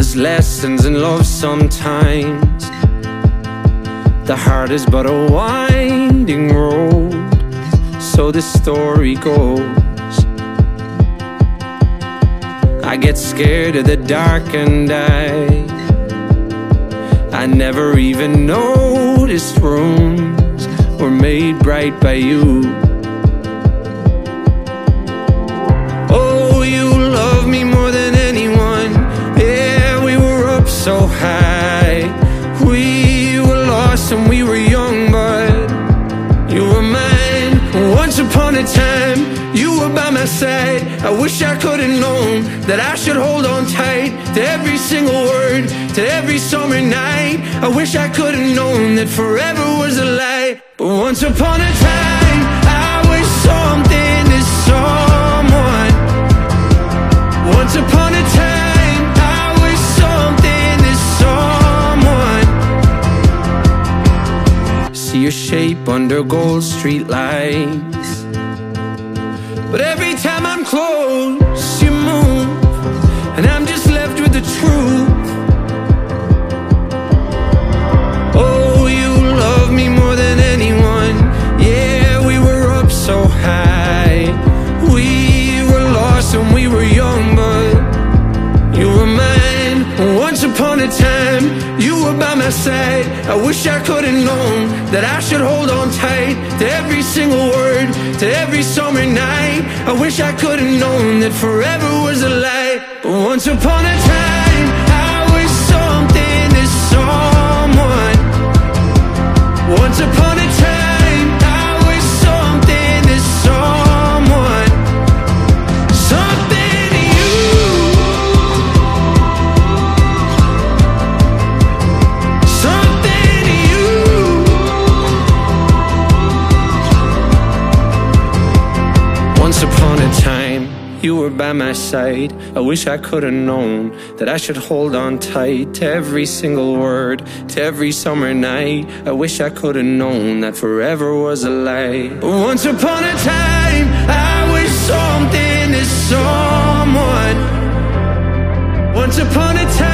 There's lessons in love sometimes. The heart is but a winding road, so the story goes. I get scared of the dark and I never even noticed rooms were made bright by you. Oh, you love me more than anyone. Yeah, we were up so high. We were lost and we were young, but you were mine. Once upon a time, you were by my side. I wish I could have known that I should hold on tight to every single word, to every summer night. I wish I could have known that forever was a lie. But once upon a time, I was something to someone. Once upon a time, I was something to someone. See your shape under gold street lights, but every time I'm close, you move, and I'm just left with the truth. Oh, you love me more than anyone. Yeah, we were up so high. We were lost when we were young, but you were mine. Once upon a time, you were by my side. I wish I could have known that I should hold on tight to every single word, to every summer night. I wish I could have known that forever was a lie. But once upon a time, I was something to someone. Once upon a time, I was something to someone. Something to you. Something to you. Once upon a time, you were by my side. I wish I could have known that I should hold on tight to every single word, to every summer night. I wish I could have known that forever was a lie. But once upon a time, I was something to someone. Once upon a time